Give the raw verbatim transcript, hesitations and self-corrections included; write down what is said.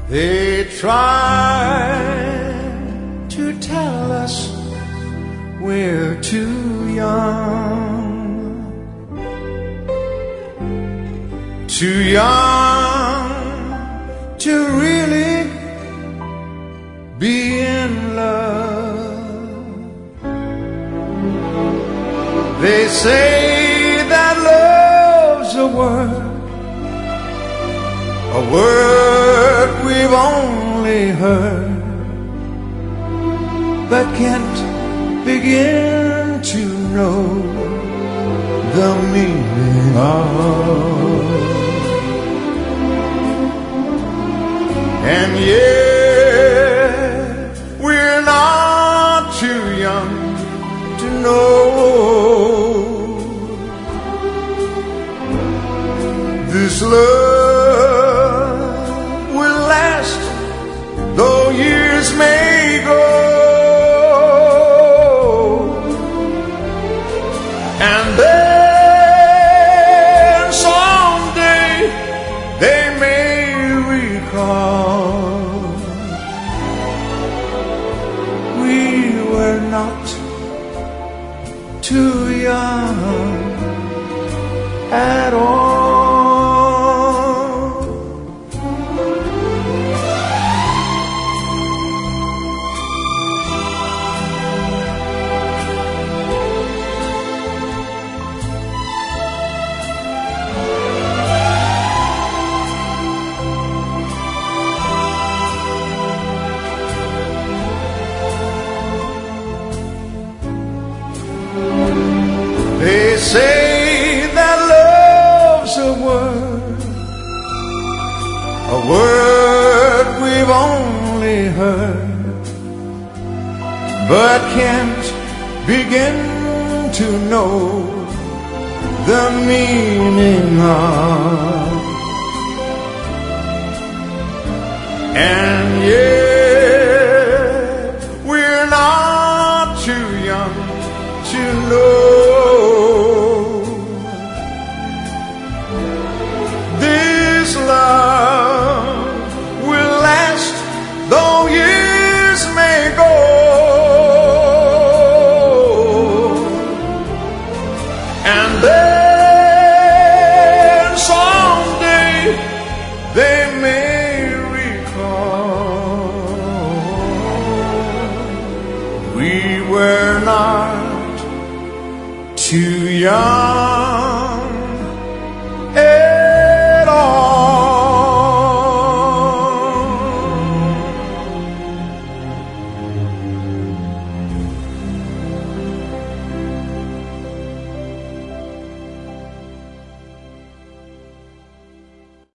They try to tell us we're too young, too young to really be in love. They say that love's a word, a word we've only heard, but can't begin to know the meaning of. And yet we're not too young to know this love will last, though years may go. And then someday they may recall we were not too young at all. They say that love's a word, a word we've only heard, but can't begin to know the meaning of. And yet we're not too young to know love will last, though years may go. And then someday they may recall we were not too young